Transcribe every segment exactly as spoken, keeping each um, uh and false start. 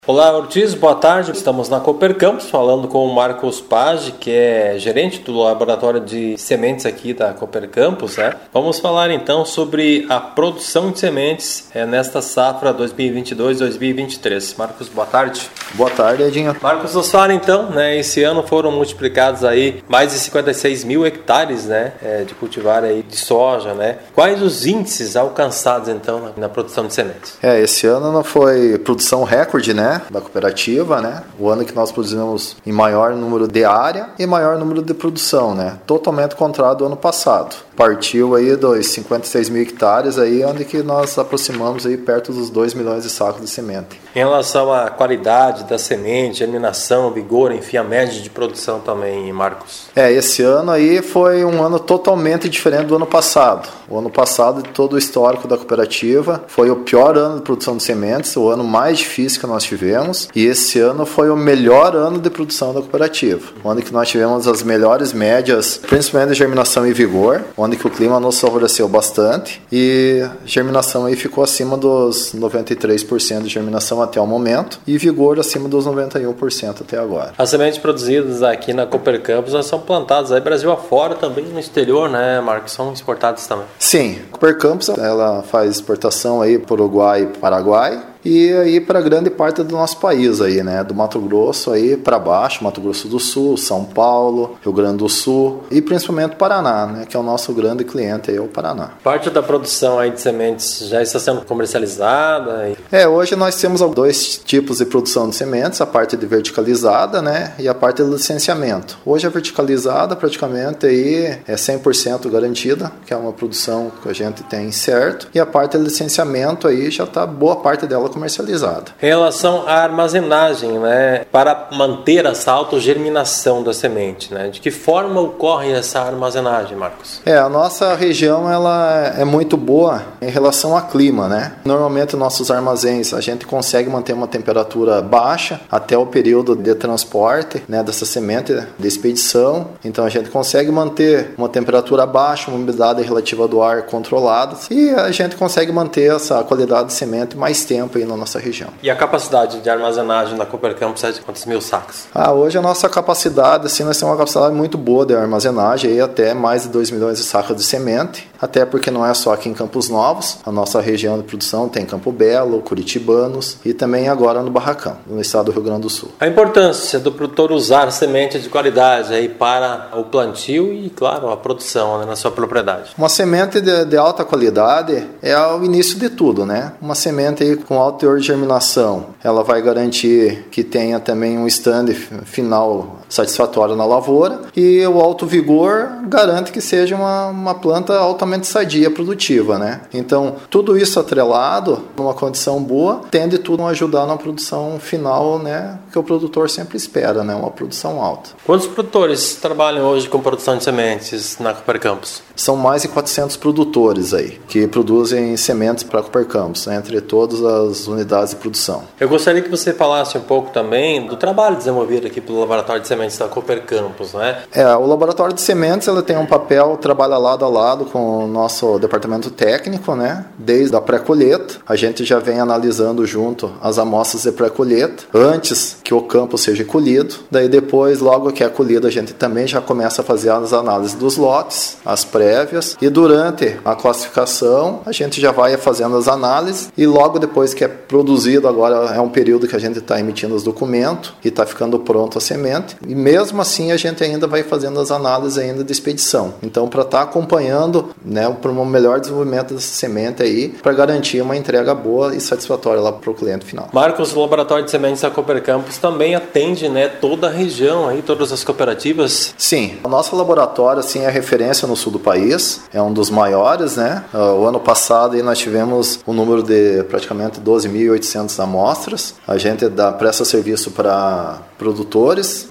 Olá, Ortiz, boa tarde. Estamos na Cooper Campus falando com o Marcos Page, que é gerente do laboratório de sementes aqui da Cooper Campus, né? Vamos falar então sobre a produção de sementes é, nesta safra dois mil e vinte e dois dois mil e vinte e três. Marcos, boa tarde. Boa tarde, Edinho. Marcos, nos fala então, né? Esse ano foram multiplicados aí mais de cinquenta e seis mil hectares, né? É, de cultivar aí de soja, né? Quais os índices alcançados então na, na produção de sementes? É, esse ano não foi produção recorde, né? Da cooperativa, né? O ano que nós produzimos em maior número de área e maior número de produção, né? Totalmente contrário do ano passado. Partiu aí dos cinquenta e seis mil hectares aí, onde que nós aproximamos aí perto dos dois milhões de sacos de semente. Em relação à qualidade da semente, germinação, vigor, enfim, a média de produção também, Marcos? É, esse ano aí foi um ano totalmente diferente do ano passado. O ano passado, de todo o histórico da cooperativa, foi o pior ano de produção de sementes, o ano mais difícil que nós tivemos, e esse ano foi o melhor ano de produção da cooperativa, onde que nós tivemos as melhores médias, principalmente de germinação e vigor, onde que o clima nos favoreceu bastante, e germinação aí ficou acima dos noventa e três por cento de germinação até o momento, e vigor acima dos noventa e um por cento até agora. As sementes produzidas aqui na Cooper Campus são plantadas aí Brasil afora, também no exterior, né, Marcos? São exportadas também. Sim, a Cooper Campus ela faz exportação aí para o Uruguai e Paraguai, e aí para grande parte do nosso país aí, né, do Mato Grosso aí para baixo, Mato Grosso do Sul, São Paulo, Rio Grande do Sul e principalmente Paraná, né, que é o nosso grande cliente aí, o Paraná. Parte da produção aí de sementes já está sendo comercializada? E... É, hoje nós temos dois tipos de produção de sementes, a parte de verticalizada, né, e a parte de licenciamento. Hoje a verticalizada praticamente aí é cem por cento garantida, que é uma produção que a gente tem certo, e a parte de licenciamento aí já está boa parte dela comercializada. Em relação à armazenagem, né, para manter essa autogerminação da semente, né, de que forma ocorre essa armazenagem, Marcos? É, a nossa região ela é muito boa em relação ao clima, né? Normalmente nossos armazéns a gente consegue manter uma temperatura baixa até o período de transporte, né, dessa semente de expedição. Então a gente consegue manter uma temperatura baixa, uma umidade relativa do ar controlada e a gente consegue manter essa qualidade de semente mais tempo na nossa região. E a capacidade de armazenagem da Cooper Campus é de quantos mil sacos? Ah, hoje a nossa capacidade, assim, nós temos uma capacidade muito boa de armazenagem, aí até mais de dois milhões de sacos de semente, até porque não é só aqui em Campos Novos, a nossa região de produção tem Campo Belo, Curitibanos e também agora no Barracão, no estado do Rio Grande do Sul. A importância do produtor usar semente de qualidade aí para o plantio e, claro, a produção, né, na sua propriedade. Uma semente de, de alta qualidade é o início de tudo, né? Uma semente aí com alto teor de germinação, ela vai garantir que tenha também um stand final satisfatório na lavoura e o alto vigor garante que seja uma, uma planta altamente sadia, produtiva, né? Então, tudo isso atrelado, numa condição boa, tende tudo a ajudar na produção final, né? Que o produtor sempre espera, né? Uma produção alta. Quantos produtores trabalham hoje com produção de sementes na Cooper Campus? São mais de quatrocentos produtores aí, que produzem sementes para a Cooper Campus, né? Entre todas as unidades de produção. Eu gostaria que você falasse um pouco também do trabalho desenvolvido aqui pelo Laboratório de Sementes da Cooper Campus, né? É, o Laboratório de Sementes ele tem um papel, trabalha lado a lado com o nosso departamento técnico, né? Desde a pré-colheita, a gente já vem analisando junto as amostras de pré-colheita, antes que o campo seja colhido. Daí depois, logo que é colhido, a gente também já começa a fazer as análises dos lotes, as prévias, e durante a classificação, a gente já vai fazendo as análises e logo depois que é produzido, agora é um período que a gente está emitindo os documentos e está ficando pronto a semente, e mesmo assim a gente ainda vai fazendo as análises ainda de expedição. Então, para estar tá acompanhando, né, para um melhor desenvolvimento dessa semente aí, para garantir uma entrega boa e satisfatória lá para o cliente final. Marcos, o Laboratório de Sementes da Cooper Campus também atende, né, toda a região, aí, todas as cooperativas? Sim, o nosso laboratório assim, é referência no sul do país, é um dos maiores, né? O ano passado aí, nós tivemos um número de praticamente doze mil e oitocentas amostras. A gente dá, presta serviço para produtores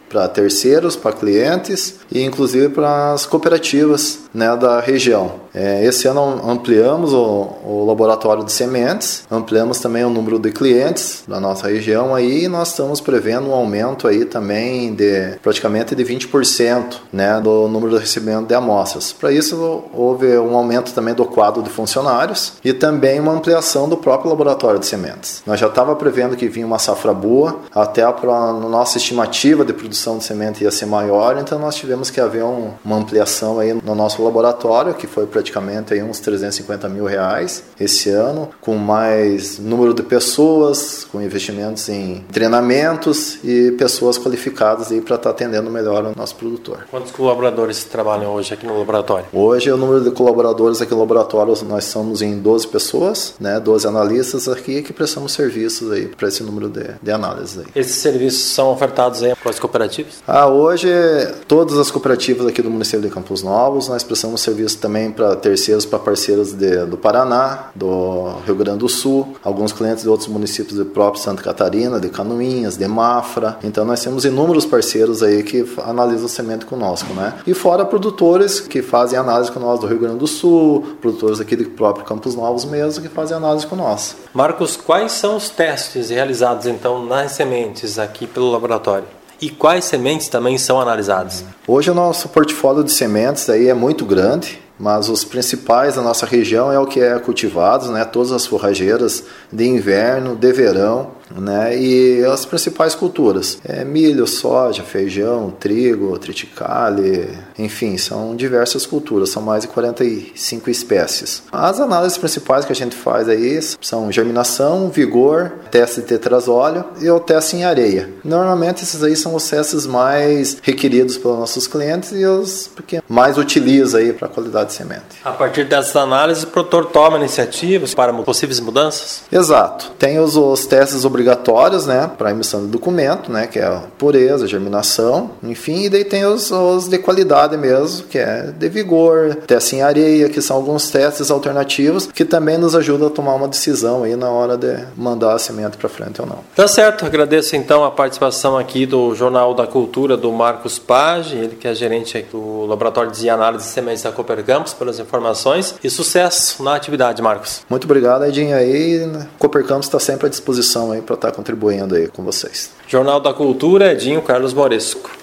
para terceiros, para clientes e inclusive para as cooperativas, né, da região. É, esse ano ampliamos o, o laboratório de sementes, ampliamos também o número de clientes da nossa região aí, e nós estamos prevendo um aumento aí também de praticamente de vinte por cento, né, do número de recebimento de amostras. Para isso houve um aumento também do quadro de funcionários e também uma ampliação do próprio laboratório de sementes. Nós já estava prevendo que vinha uma safra boa, até a nossa estimativa de produção de semente ia ser maior, então nós tivemos que haver um, uma ampliação aí no nosso laboratório, que foi praticamente aí uns trezentos e cinquenta mil reais esse ano, com mais número de pessoas, com investimentos em treinamentos e pessoas qualificadas aí para estar atendendo melhor o nosso produtor. Quantos colaboradores trabalham hoje aqui no laboratório? Hoje o número de colaboradores aqui no laboratório, nós somos em doze pessoas, né, doze analistas aqui que prestamos serviços aí para esse número de, de análises aí. Esses serviços são ofertados aí para as cooperativas? Ah, hoje todas as cooperativas aqui do município de Campos Novos, nós prestamos serviço também para terceiros, para parceiros de, do Paraná, do Rio Grande do Sul, alguns clientes de outros municípios de próprio Santa Catarina, de Canoinhas, de Mafra. Então nós temos inúmeros parceiros aí que analisam o semente conosco, né? E fora produtores que fazem análise com nós do Rio Grande do Sul, produtores aqui do próprio Campos Novos mesmo que fazem análise com nós. Marcos, quais são os testes realizados então nas sementes aqui pelo laboratório? E quais sementes também são analisadas? Hoje o nosso portfólio de sementes aí é muito grande, mas os principais da nossa região é o que é cultivado, né? Todas as forrageiras de inverno, de verão, né? E as principais culturas, é milho, soja, feijão, trigo, triticale, enfim, são diversas culturas, são mais de quarenta e cinco espécies. As análises principais que a gente faz aí são germinação, vigor, teste de tetrazóleo e o teste em areia. Normalmente esses aí são os testes mais requeridos pelos nossos clientes e os que mais utiliza aí para a qualidade de semente. A partir dessas análises, o produtor toma iniciativas para possíveis mudanças? Exato. Tem os, os testes obrigatórios, né, para emissão de documento, né, que é a pureza, germinação, enfim, e daí tem os, os de qualidade mesmo, que é de vigor, teste em areia, que são alguns testes alternativos que também nos ajudam a tomar uma decisão aí na hora de mandar a semente para frente ou não. Tá certo. Agradeço então a participação aqui do Jornal da Cultura do Marcos Page, ele que é gerente do Laboratório de Análise de Sementes da Cooper Campos, pelas informações e sucesso na atividade, Marcos. Muito obrigado, Edinho, aí. Cooper Campos está sempre à disposição aí para estar contribuindo aí com vocês. Jornal da Cultura, Edinho Carlos Moresco.